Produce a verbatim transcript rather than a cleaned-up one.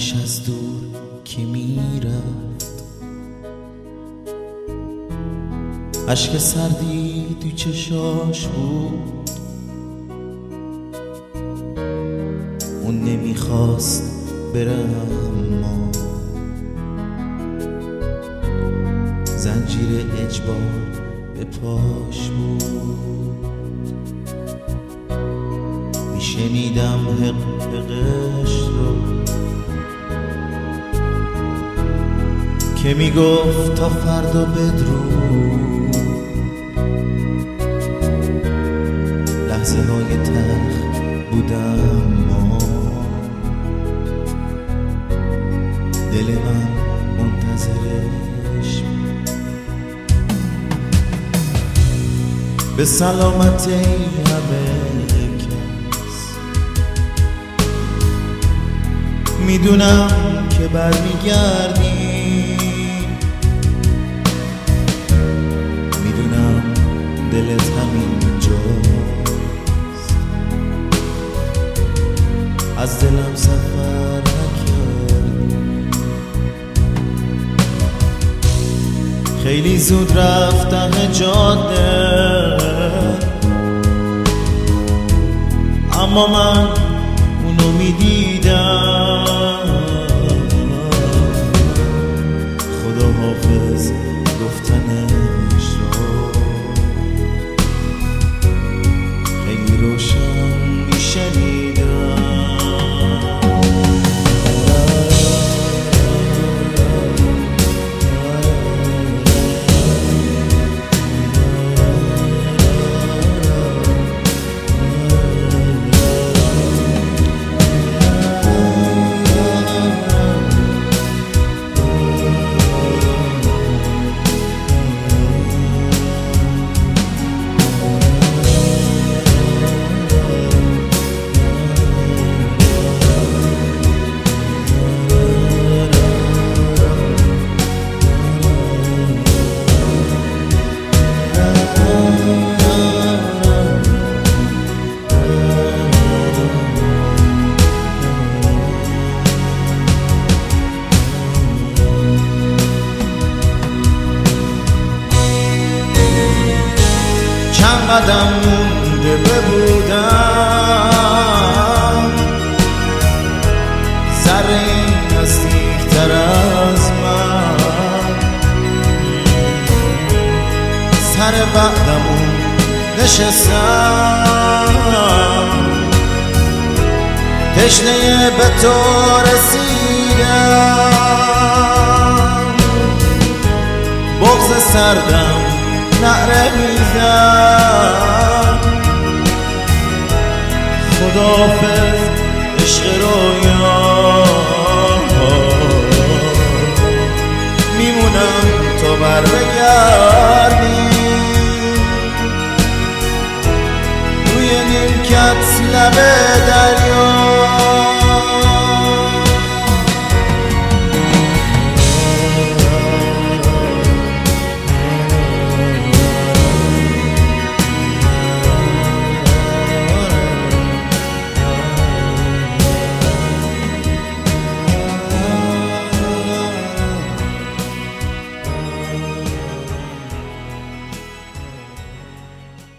نمش از دور که میرفت، اشک سردی تو چشاش بود. اون نمیخواست بره اما زنجیر اجبار به پاش بود. میشنیدم حق حقش رو که میگفت تا فردا بدرود. لحظه های تلخ بودم ما، دل من منتظرش بود. به سلامت همه کس میدونم که برمیگردی، میدونم دلت همین جاست، از دلم سفر نکردی. خیلی زود رفتم جاده، اما من اونو میدیدم. خدا حافظ گفتنش رو خیلی روشن میشنیدم. قدم مونده ببودم، ذره نزدیکتر از من. سر وقتمون نشستم، تشنه به تو رسیدم. بغض سردم نعره میزد، خداحافظ عشق رویا.